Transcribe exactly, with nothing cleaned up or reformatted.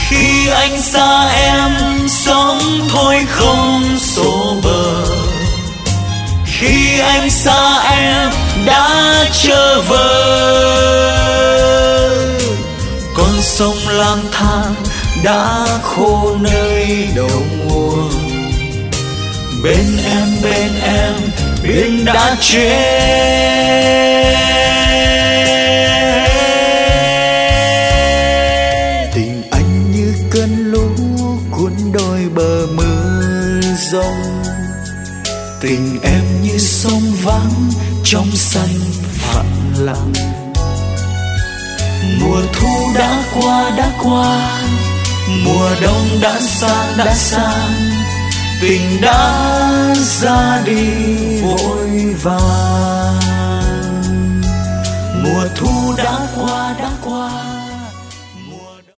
Khi anh xa em sống thôi không số bờ, khi anh xa em đã trở về. Con sông lang thang đã khô nơi đầu mùa, bên em bên em biển đã chết. Tình anh như cơn lũ cuốn đôi bờ mưa rông, tình em như sông vắng trong xanh phẳng lặng. Mùa thu đã qua đã qua, mùa đông đã sang đã sang, tình đã ra đi vội vàng. Mùa thu đã qua đã qua.